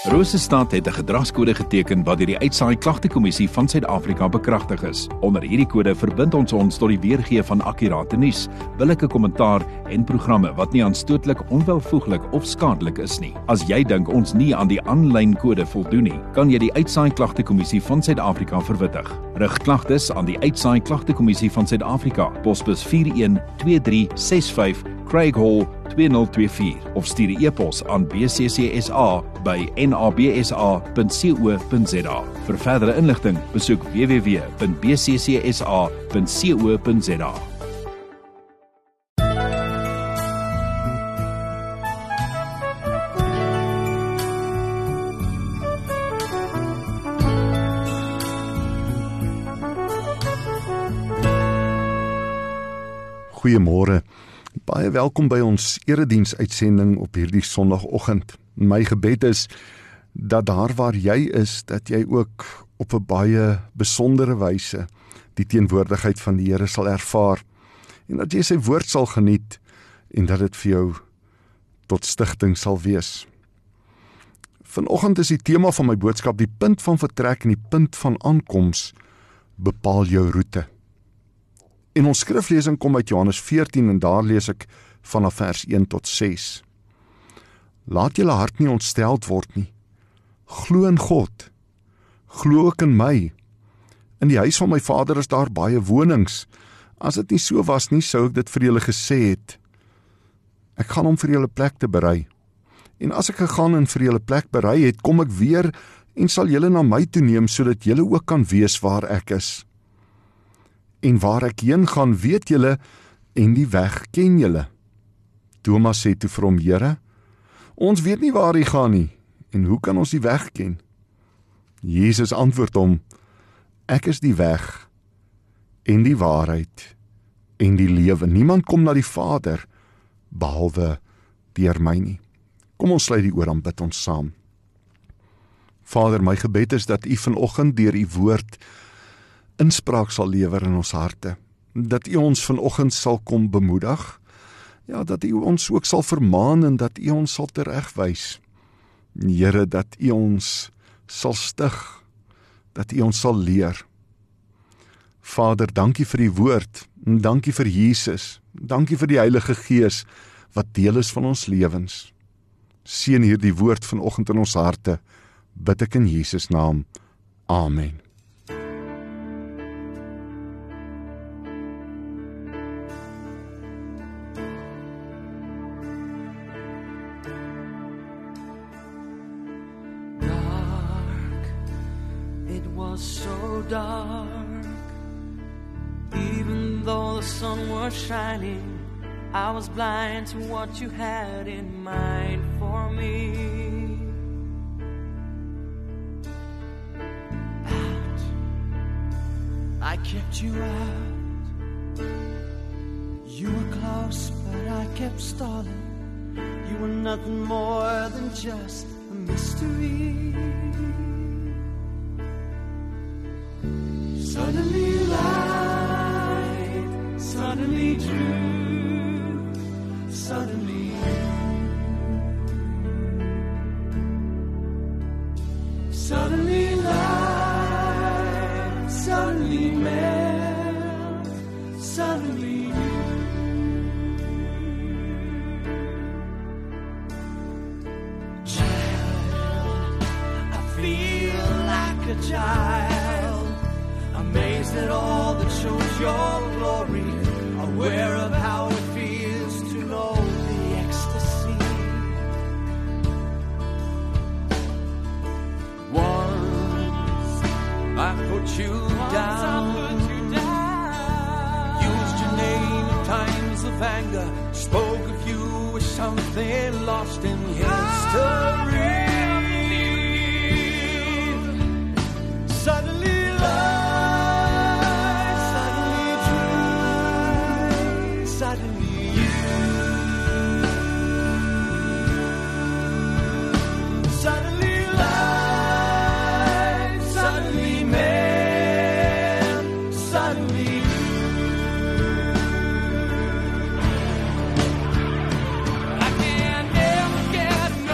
Rosestad het 'n gedragskode geteken wat deur die Uitsaai Klagtekommissie van Suid-Afrika bekragtig is. Onder hierdie kode verbind ons tot die weergee van akkurate nuus, billike kommentaar en programme wat nie aanstootlik, onwelvoeglik of skadelik is nie. As jy dink ons nie aan die aanlyn kode voldoen nie, kan jy die Uitsaai Klagtekommissie van Suid-Afrika verwittig. Rig klagtes aan die Uitsaai Klagtekommissie van Suid-Afrika, posbus 412365 Craig Hall 2024 of stuur 'n e-pos aan bccsa@nabsa.co.za. Vir verdere inligting, besoek www.bccsa.co.za. Goeiemôre. Baie welkom by ons erediensuitsending op hierdie Sondagoggend. My gebed is dat daar waar jy is, dat jy ook op 'n baie besondere wyse die teenwoordigheid van die Here sal ervaar en dat jy sy woord sal geniet en dat dit vir jou tot stigting sal wees. Vanoggend is die tema van my boodskap: die punt van vertrek en die punt van aankoms bepaal jou roete. En ons skriflesing kom uit Johannes 14 en daar lees ek vanaf vers 1 tot 6. Laat julle hart nie ontsteld word nie. Glo in God. Glo ook in my. In die huis van my Vader is daar baie wonings. As dit nie so was nie, sou ek dit vir julle gesê het. Ek gaan om vir julle plek te berei. En as ek gegaan en vir julle plek berei het, kom ek weer en sal julle na my toe neem, sodat julle ook kan wees waar ek is. En waar ek heen gaan, weet julle, en die weg ken julle. Thomas sê toe vir hom: Here, ons weet nie waar hy gaan nie, en hoe kan ons die weg ken? Jesus antwoord hom: Ek is die weg, en die waarheid, en die lewe. Niemand kom na die Vader, behalwe deur my nie. Kom ons sluit die oor, dan bid ons saam. Vader, my gebed is dat U vanoggend deur U woord inspraak sal lewer in ons harte, dat U ons vanoggend sal kom bemoedig, ja, dat U ons ook sal vermaan en dat U ons sal teregwys. Here, dat U ons sal stig, dat U ons sal leer. Vader, dankie vir die woord, en dankie vir Jesus, dankie vir die Heilige Gees, wat deel is van ons lewens. Seën hierdie woord vanoggend in ons harte, bid ek in Jesus naam. Amen. So dark, even though the sun was shining, I was blind to what you had in mind for me. But I kept you out. You were close, but I kept stalling. You were nothing more than just a mystery. Suddenly light, suddenly true, suddenly you. Suddenly light, suddenly melt, suddenly you. Child, I feel like a child, amazed at all that shows your glory, aware of how it feels to know the ecstasy. Once I put you down, used your name in times of anger, spoke of you as something lost in history. Suddenly love, I can never get enough.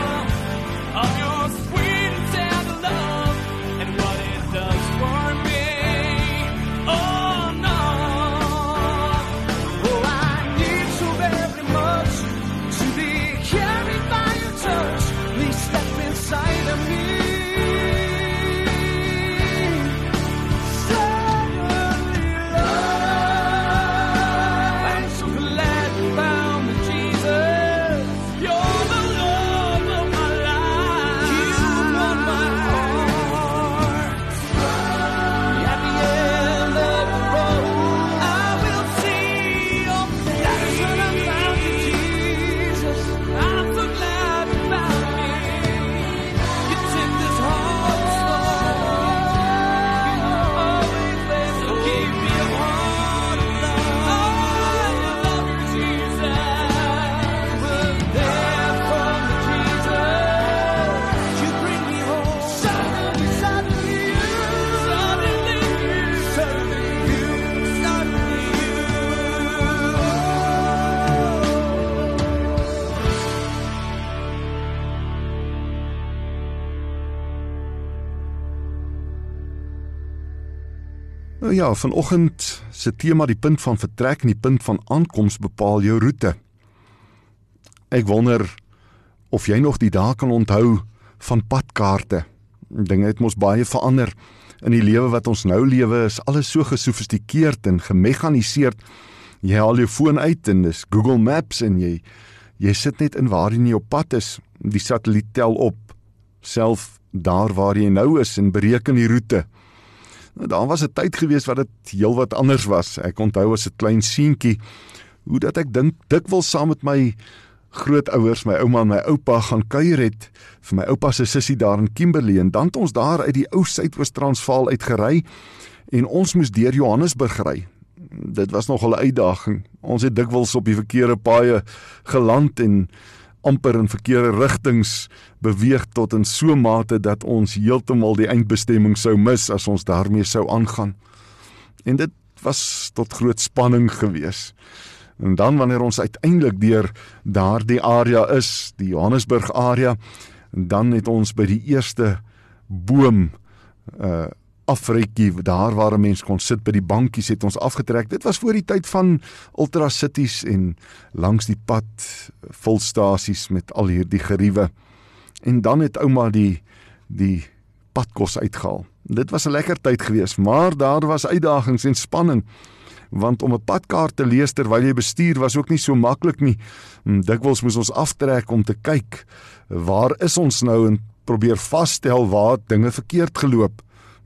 Nou ja, vanoggend se tema die punt van vertrek en die punt van aankoms bepaal jou roete. Ek wonder of jy nog die dae kan onthou van padkaarte. Dinge het mos baie verander. In die lewe wat ons nou lewe is alles so gesofistikeerd en gemekaniseerd. Jy haal jou foon uit en dis Google Maps en jy sit net in waar jy op pad is. Die satelliet tel op, self daar waar jy nou is en bereken die roete. Nou, daar was 'n tyd gewees wat dit heel wat anders was. Ek onthou as 'n klein seentjie, hoe dat ek dink dikwels saam met my grootouers, my ouma en my oupa gaan kuier het, vir my oupa se sussie daar in Kimberley, en dan het ons daar uit die ou Suidoos-Transvaal uitgery, en ons moes deur Johannesburg ry. Dit was nogal 'n uitdaging. Ons het dikwels op die verkeerde paaie geland en amper in verkeerde rigtings beweeg tot in so mate dat ons heeltemal die eindbestemming sou mis as ons daarmee sou aangaan. En dit was tot groot spanning gewees. En dan wanneer ons uiteindelik deur daardie area is, die Johannesburg area, dan het ons by die eerste boom afrykie, daar waar 'n mens kon sit by die bankies, het ons afgetrek. Dit was voor die tyd van Ultra Cities en langs die pad volstasies met al hierdie geriewe. En dan het ouma die padkos uitgehaal. Dit was 'n lekker tyd gewees, maar daar was uitdagings en spanning, want om 'n padkaart te lees terwyl jy bestuur was ook nie so maklik nie. Dikwels moes ons aftrek om te kyk, waar is ons nou, en probeer vasstel waar dinge verkeerd geloop.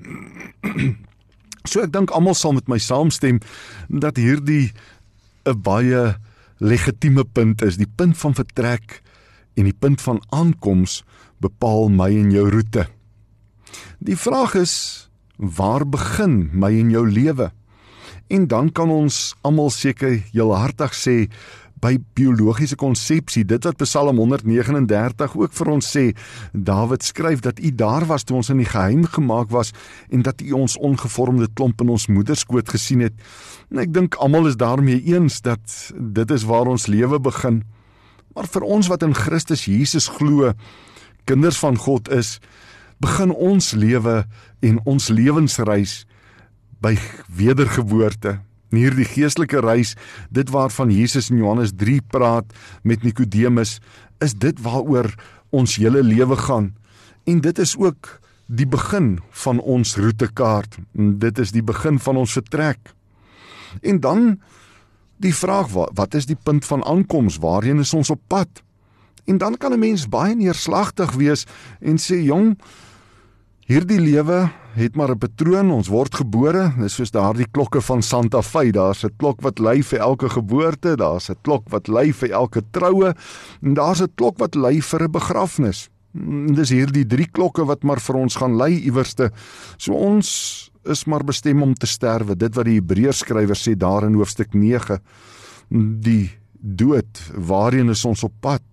So ek dink almal sal met my saamstem dat hierdie 'n baie legitieme punt is. Die punt van vertrek en die punt van aankoms bepaal my en jou roete. Die vraag is, waar begin my en jou lewe? En dan kan ons almal seker heelhartig sê, by biologiese konsepsie, dit wat Psalm 139 ook vir ons sê, Dawid skryf dat U daar was toe ons in die geheim gemaak was, en dat U ons ongevormde klomp in ons moederskoot gesien het. En ek dink almal is daarmee eens dat dit is waar ons lewe begin. Maar vir ons wat in Christus Jesus glo, kinders van God is, begin ons lewe en ons lewensreis by wedergeboorte. Hierdie geestelike reis, dit waarvan Jesus in Johannes 3 praat met Nikodemus, is dit waaroor ons hele lewe gaan. En dit is ook die begin van ons roetekaart. Dit is die begin van ons vertrek. En dan die vraag, wat is die punt van aankoms? Waarheen is ons op pad? En dan kan 'n mens baie neerslagtig wees en sê, jong, hierdie lewe het maar 'n patroon, ons word gebore, dis soos daardie klokke van Santa Fe, daar's 'n klok wat lui vir elke geboorte, daar's 'n klok wat lui vir elke troue, en daar's 'n klok wat lui vir 'n begrafnis. En dis hierdie 3 klokke wat maar vir ons gaan lui iewerste. So ons is maar bestem om te sterwe, dit wat die Hebreërskrywer sê daar in hoofstuk 9, die dood, waarheen is ons op pad?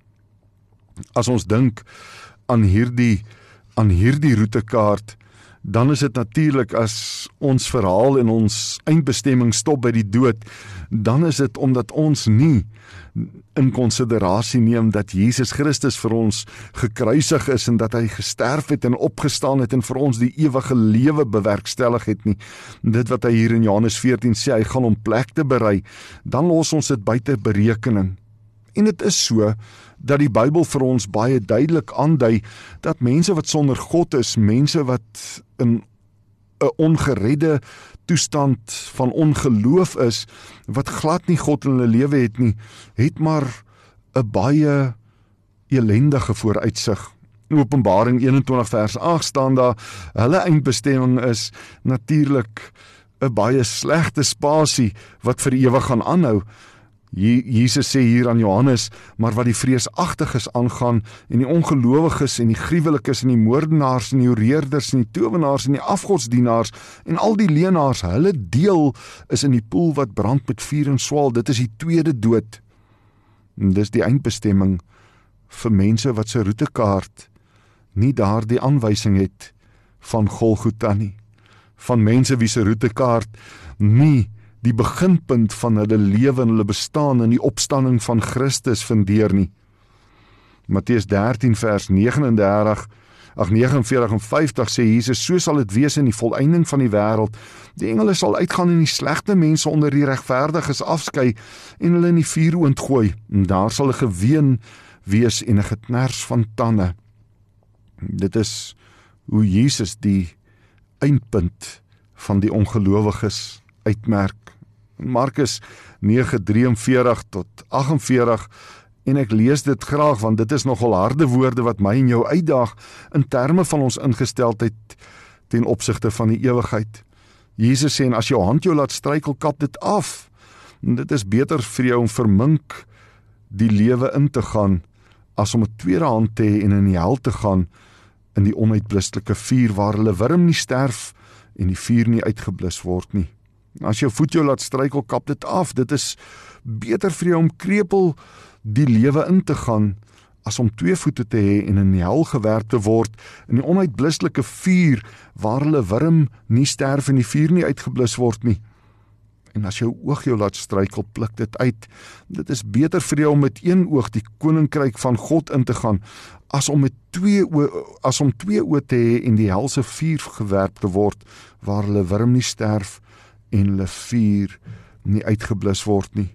As ons dink aan hierdie roetekaart, dan is dit natuurlik as ons verhaal en ons eindbestemming stop by die dood, dan is dit omdat ons nie in konsiderasie neem dat Jesus Christus vir ons gekruisig is en dat hy gesterf het en opgestaan het en vir ons die ewige lewe bewerkstellig het nie. Dit wat hy hier in Johannes 14 sê, hy gaan om plek te berei, dan los ons dit buite berekening. En dit is so dat die Bybel vir ons baie duidelik aandui dat mense wat sonder God is, mense wat in 'n ongeredde toestand van ongeloof is, wat glad nie God in hulle lewe het nie, het maar 'n baie elendige vooruitsig. In Openbaring 21 vers 8 staan daar, hulle eindbestemming is natuurlik 'n baie slegte spasie wat vir ewig gaan aanhou. Jesus sê hier aan Johannes, maar wat die vreesagtiges aangaan, en die ongelowiges, en die gruwelikes, en die moordenaars, en die hoereerders, en die towenaars, en die afgodsdienaars, en al die leenaars, hulle deel is in die poel wat brand met vuur en swaal. Dit is die tweede dood. En dis die eindbestemming vir mense wat se roetekaart nie daardie aanwysing het van Golgotha nie. Van mense wie se roetekaart nie die beginpunt van hulle lewe en hulle bestaan in die opstanding van Christus fundeer nie. Matteus 13 vers 39, 49 en 50 sê Jesus, so sal dit wees in die volëinding van die wêreld. Die engele sal uitgaan en die slegte mense onder die regverdiges afskei en hulle in die vuuroond gooi. En daar sal 'n geween wees en 'n geknars van tande. Dit is hoe Jesus die eindpunt van die ongelowiges uitmerk. Markus 9:43 tot 48, en ek lees dit graag want dit is nogal harde woorde wat my en jou uitdaag in terme van ons ingesteldheid ten opsigte van die ewigheid. Jesus sê, en as jou hand jou laat struikel, kap dit af. En dit is beter vir jou om vermink die lewe in te gaan as om 'n tweede hand te hê en in die hel te gaan, in die onuitblustelike vuur waar hulle wurm nie sterf en die vuur nie uitgeblus word nie. As jou voet jou laat struikel, kap dit af. Dit is beter vir jou om krepeel die lewe in te gaan as om 2 voete te hê en in die hel gewerp te word, in die onuitblustelike vuur waar hulle wurm nie sterf en die vuur nie uitgeblus word nie. En as jou oog jou laat struikel, pluk dit uit. Dit is beter vir jou om met 1 oog die koninkryk van God in te gaan, as om 2 oë te hê en die helse vuur gewerp te word, waar hulle wurm nie sterf en hulle vuur nie uitgeblus word nie.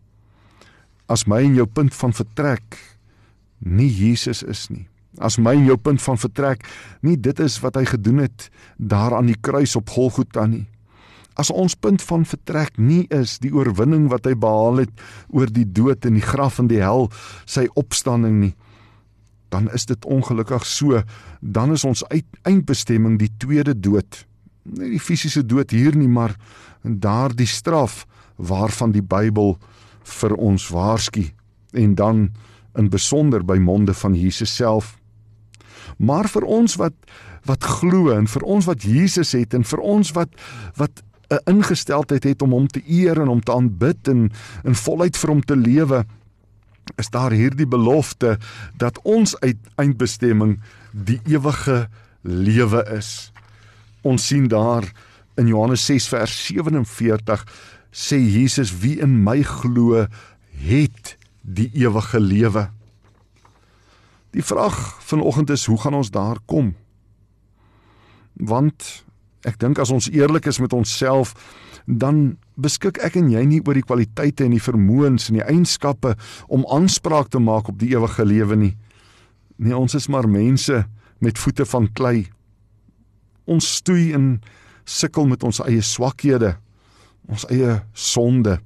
As my en jou punt van vertrek nie Jesus is nie, as my en jou punt van vertrek nie dit is wat hy gedoen het daar aan die kruis op Golgotha nie, as ons punt van vertrek nie is die oorwinning wat hy behaal het oor die dood en die graf en die hel, sy opstanding nie, dan is dit ongelukkig so, dan is ons eindbestemming die tweede dood, nie die fisiese dood hier nie, maar daar die straf waarvan die Bybel vir ons waarsku, en dan in besonder by monde van Jesus self. Maar vir ons wat glo, en vir ons wat Jesus het, en vir ons wat 'n ingesteldheid het om hom te eer en om te aanbid en in volheid vir hom te lewe, is daar hierdie belofte dat ons eindbestemming die ewige lewe is. Ons sien daar in Johannes 6 vers 47 sê Jesus, wie in my glo, het die ewige lewe. Die vraag vanoggend is, hoe gaan ons daar kom? Want ek dink as ons eerlik is met onsself, dan beskik ek en jy nie oor die kwaliteite en die vermoëns en die eienskappe om aanspraak te maak op die ewige lewe nie. Nee, ons is maar mense met voete van klei. Ons stoei en sukkel met ons eie swakhede, ons eie sonde.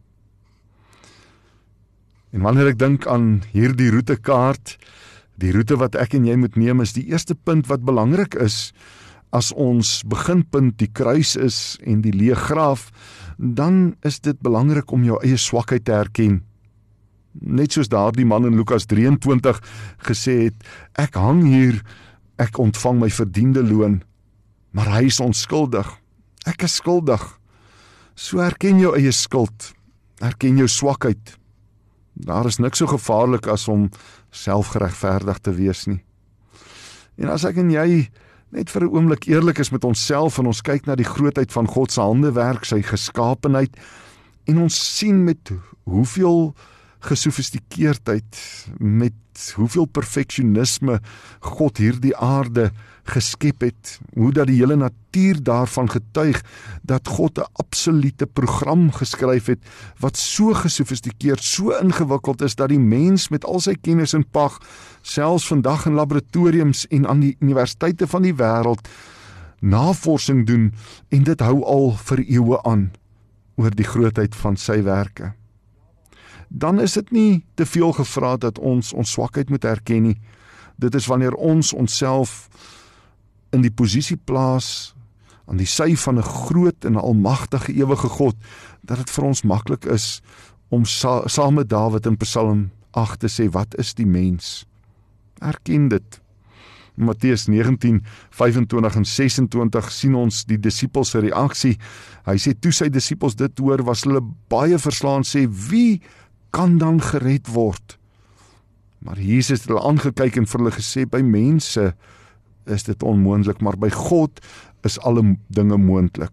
En wanneer ek dink aan hierdie roetekaart, die roete wat ek en jy moet neem, is die eerste punt wat belangrik is. As ons beginpunt die kruis is en die leë graf, dan is dit belangrik om jou eie swakheid te herken. Net soos daardie man in Lukas 23 gesê het, ek hang hier, ek ontvang my verdiende loon, maar hy is onskuldig, ek is skuldig. So herken jou eie skuld, herken jou swakheid. Daar is niks so gevaarlik as om selfgeregverdig te wees nie. En as ek en jy net vir 'n oomblik eerlik is met onsself en ons kyk na die grootheid van God se handewerk, sy geskaapenheid, en ons sien met hoeveel gesofistikeerdheid, met hoeveel perfeksionisme God hierdie aarde geskep het, hoe dat die hele natuur daarvan getuig, dat God 'n absolute program geskryf het, wat so gesofistikeerd, so ingewikkeld is, dat die mens met al sy kennis en pag, selfs vandag in laboratoriums en aan die universiteite van die wêreld, navorsing doen, en dit hou al vir eeue aan, oor die grootheid van sy werke. Dan is dit nie te veel gevra dat ons swakheid moet erken nie. Dit is wanneer ons onsself in die posisie plaas, aan die sy van 'n groot en almagtige ewige God, dat dit vir ons maklik is om saam met Dawid in Psalm 8 te sê, wat is die mens? Erken dit. In Matteus 19, 25 en 26 sien ons die disippels se reaksie. Hy sê, toe sy disippels dit hoor, was hulle baie verslaan, sê, wie kan dan gered word? Maar Jesus het hulle aangekyk en vir hulle gesê, by mense is dit onmoontlik, maar by God is alle dinge moontlik.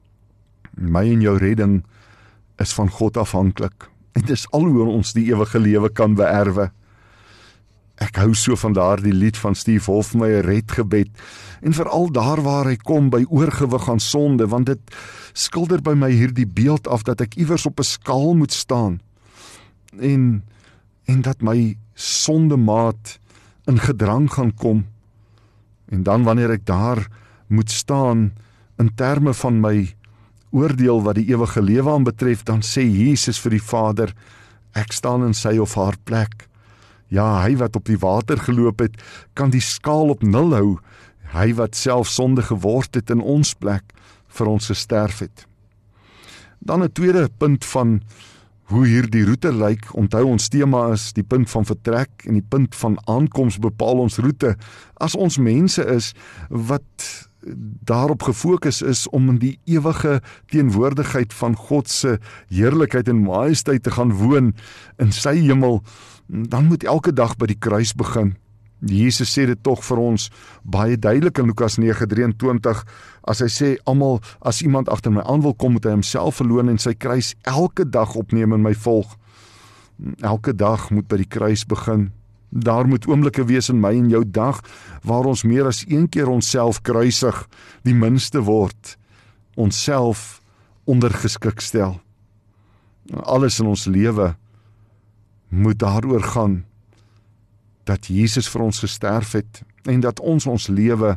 My en jou redding is van God afhanklik. En dis al hoe ons die ewige lewe kan beerwe. Ek hou so van daardie lied van Steve Hofmeyr, Redgebed, en veral daar waar hy kom by oorgewig aan sonde, want dit skilder by my hierdie beeld af dat ek iewers op 'n skaal moet staan en dat my sondemaat in gedrang gaan kom. En dan wanneer ek daar moet staan in terme van my oordeel wat die ewige lewe aanbetref, dan sê Jesus vir die Vader, ek staan in sy of haar plek. Ja, hy wat op die water geloop het, kan die skaal op 0 hou. Hy wat self sonde geword het in ons plek, vir ons gesterf het. Dan 'n tweede punt van hoe hierdie roete lyk. Onthou, ons tema is die punt van vertrek en die punt van aankoms bepaal ons roete. As ons mense is wat daarop gefokus is om in die ewige teenwoordigheid van God se heerlikheid en majesteit te gaan woon in sy hemel, dan moet elke dag by die kruis begin. Jesus sê dit tog vir ons baie duidelik in Lukas 9:23, as hy sê, almal, as iemand agter my aan wil kom, moet hy homself verloon en sy kruis elke dag opneem en my volg. Elke dag moet by die kruis begin. Daar moet oomblikke wees in my en jou dag, waar ons meer as een keer onsself kruisig, die minste word, onsself ondergeskik stel. Alles in ons lewe moet daaroor gaan, dat Jesus vir ons gesterf het, en dat ons lewe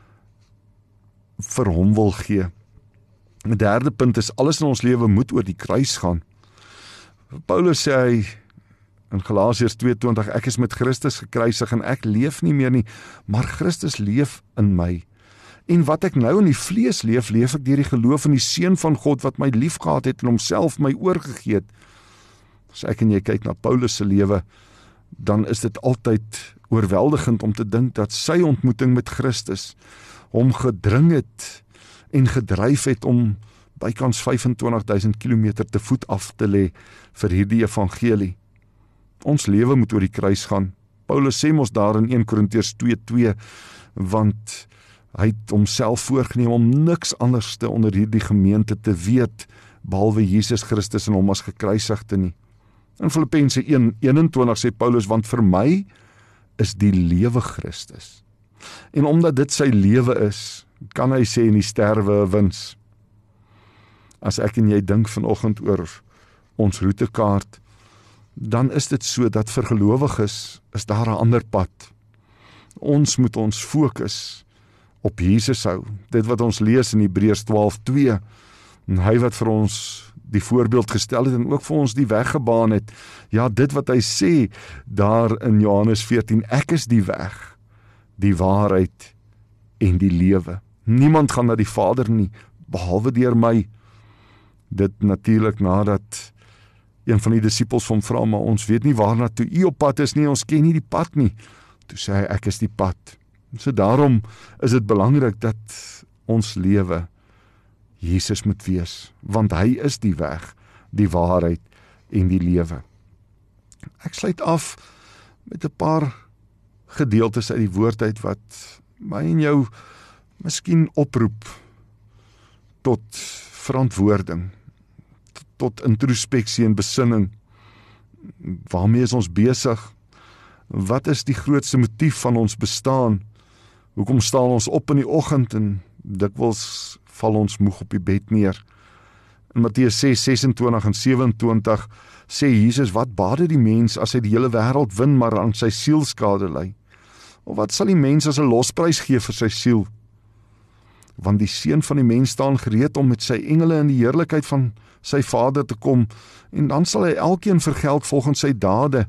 vir hom wil gee. Die derde punt is, alles in ons lewe moet oor die kruis gaan. Paulus sê hy in Galasiërs 2:20, ek is met Christus gekruisig en ek leef nie meer nie, maar Christus leef in my. En wat ek nou in die vlees leef, leef ek deur die geloof in die Seun van God wat my liefgehad het en homself my oorgegee het. As ek en jy kyk na Paulus se lewe, dan is dit altyd oorweldigend om te dink dat sy ontmoeting met Christus hom gedring het en gedryf het om bykans 25.000 kilometer te voet af te lê vir hierdie evangelie. Ons lewe moet oor die kruis gaan. Paulus sê mos daar in 1 Korintiërs 2:2, want hy het homself voorgenem om niks anders te onder hierdie gemeente te weet, behalwe Jesus Christus en hom as gekruisigde nie. In Filippense 1:21 sê Paulus, want vir my is die lewe Christus. En omdat dit sy lewe is, kan hy sê in die sterwe 'n wins. As ek en jy dink vanoggend oor ons roetekaart, dan is dit so dat vir gelowiges is daar 'n ander pad. Ons moet ons fokus op Jesus hou. Dit wat ons lees in Hebreërs 12:2, en hy wat vir ons die voorbeeld gestel het en ook vir ons die weg gebaan het. Ja, dit wat hy sê daar in Johannes 14, ek is die weg, die waarheid en die lewe. Niemand gaan na die Vader nie, behalwe deur my. Dit natuurlik nadat een van die disippels van vra, maar ons weet nie waarna toe u op pad is nie, ons ken nie die pad nie. Toe sê hy, ek is die pad. So daarom is dit belangrik dat ons lewe Jesus moet wees, want hy is die weg, die waarheid en die lewe. Ek sluit af met 'n paar gedeeltes uit die woord uit wat my en jou miskien oproep tot verantwoording, tot introspeksie en besinning. Waarmee is ons besig? Wat is die grootste motief van ons bestaan? Hoekom staan ons op in die oggend en dikwels val ons moeg op die bed neer? In Matteus 6:26 en 27 sê Jesus, wat baat dit die mens as hy die hele wêreld win, maar aan sy siel skade ly? Of wat sal die mens as 'n losprys gee vir sy siel? Want die Seun van die mens staan gereed om met sy engele in die heerlikheid van sy Vader te kom, en dan sal hy elkeen vergeld volgens sy dade.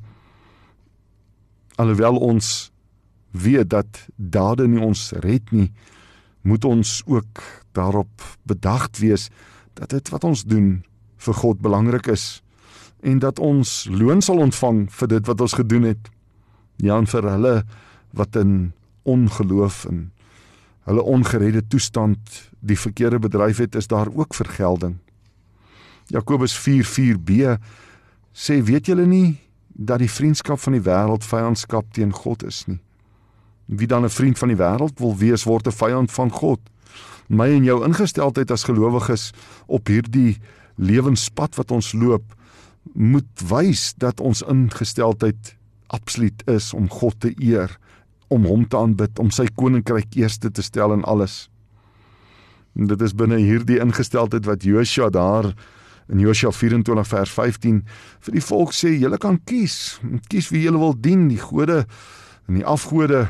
Alhoewel ons weet dat dade nie ons red nie, moet ons ook daarop bedagt wees dat dit wat ons doen vir God belangrik is, en dat ons loon sal ontvang vir dit wat ons gedoen het. Ja, en vir hulle wat in ongeloof en hulle ongeredde toestand die verkeerde bedryf het, is daar ook vergelding. Jakobus 4:4b sê, weet julle nie dat die vriendskap van die wêreld vyandskap teen God is nie? Wie dan 'n vriend van die wêreld wil wees, word 'n vyand van God. My en jou ingesteldheid as gelowiges op hierdie lewenspad wat ons loop, moet wys dat ons ingesteldheid absoluut is om God te eer, om hom te aanbid, om sy koninkryk eerste te stel in alles. En dit is binne hierdie ingesteldheid wat Josua daar in Josua 24 vers 15 vir die volk sê, julle kan kies wie julle wil dien, die gode en die afgode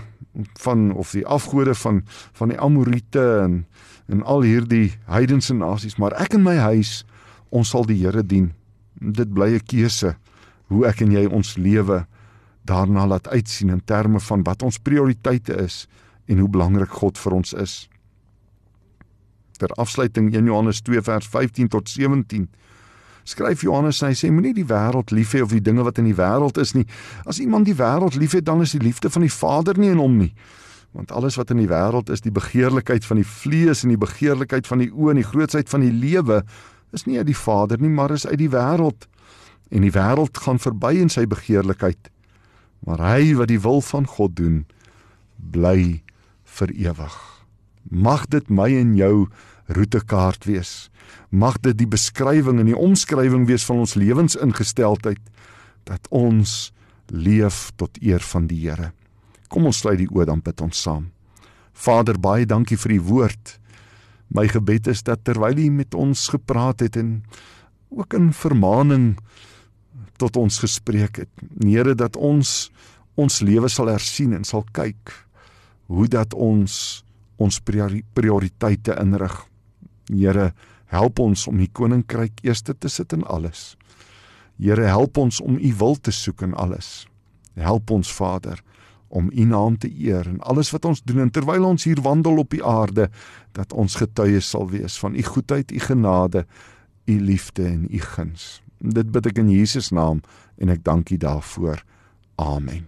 van die Amorite en al hierdie heidense nasies, maar ek en my huis, ons sal die Here dien. Dit bly 'n keuse, hoe ek en jy ons lewe daarna laat uitsien in terme van wat ons prioriteite is en hoe belangrik God vir ons is. Ter afsluiting 1 Johannes 2 vers 15 tot 17 skryf Johannes en hy sê, moenie die wêreld lief hê of die dinge wat in die wêreld is nie. As iemand die wêreld lief het, dan is die liefde van die Vader nie in hom nie. Want alles wat in die wêreld is, die begeerlikheid van die vlees en die begeerlikheid van die oë en die grootsheid van die lewe, is nie uit die Vader nie, maar is uit die wêreld. En die wêreld gaan verby in sy begeerlikheid. Maar hy wat die wil van God doen, bly vir ewig. Mag dit my en jou roetekaart wees. Mag dit die beskrywing en die omskrywing wees van ons lewensingesteldheid, dat ons leef tot eer van die Here. Kom ons sluit die oë, dan bid ons saam. Vader, baie dankie vir die woord. My gebed is dat terwyl U met ons gepraat het en ook in vermaning tot ons gespreek het, Here, dat ons lewe sal hersien en sal kyk hoe dat ons prioriteite inrig. Here, help ons om U koninkryk eerste te sit in alles. Here, help ons om U wil te soek in alles. Help ons, Vader, om U naam te eer in alles wat ons doen, en terwyl ons hier wandel op die aarde, dat ons getuies sal wees van U goedheid, U genade, U liefde en U guns. Dit bid ek in Jesus naam, en ek dank U daarvoor. Amen.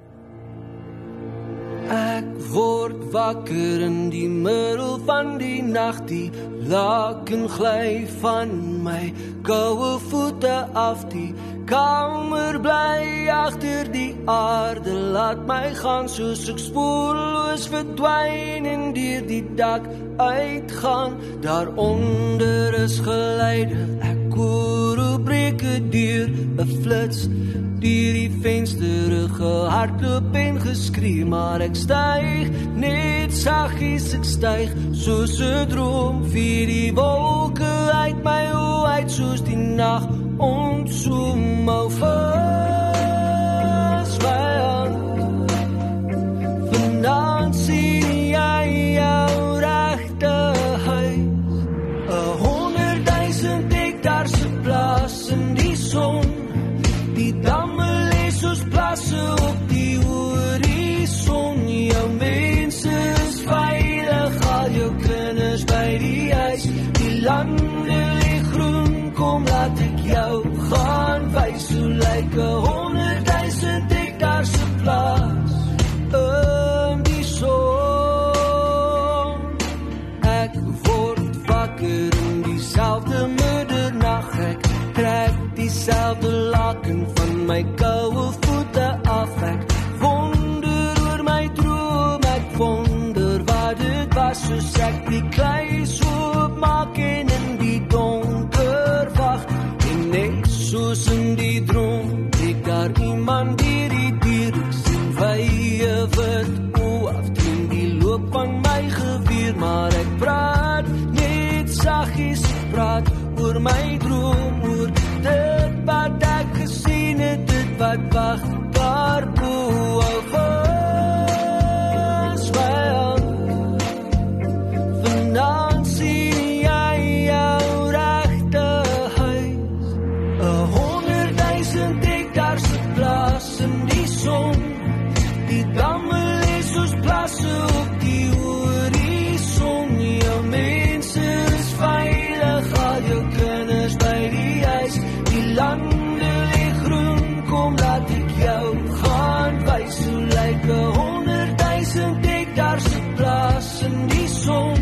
Ek word wakker in die middel van die nag, die laken gly van my koue voete af, die kamer bly agter die aarde, laat my gaan soos ek spoorloos verdwyn en deur die dak uitgaan, daaronder is geluide, ek hoor hoe breek het deur 'n flits, deur die venster gehardloop en geskree, maar ek styg net saggies, ek styg soos 'n droom, vir die wolke uit my oë uit, soos die nag ontsoem ou vas my hand. Vanaand sien jy jou regte huis, 100.000 hektaar se plaas in die son, die damme lê soos plasse op die horison, jou mense is veilig, al jou kinders by die huis, die lande lê groen, kom laat ek jou gaan wys, hoe lyk 100.000 hektaar se plaas in die son. Ek word wakker in dieselfde middernag, ek trek dieselfde laken van my koue voete af, ek wonder oor my droom, ek wonder wat dit was, soos ek die klei swoop maak en in die donker wag, en net soos in die droom, ek daar iemand die dier, ek sien wye wit oë afdring die loop van my geweer, maar ek praat net saggies, ek praat oor my droom, oor dit wat ek gesien het, dit wat wag daarbo, ou vas my hand. Vanaand sien jy jou regte huis, 100.000 hektaar se plaas in die son, die damme lê soos plasse op die horison, jou mense is veilig, al jou kinders by die huis, die lande lê groen, kom laat ek jou gaan wys, hoe lyk 100.000 hektaar se plaas in die son.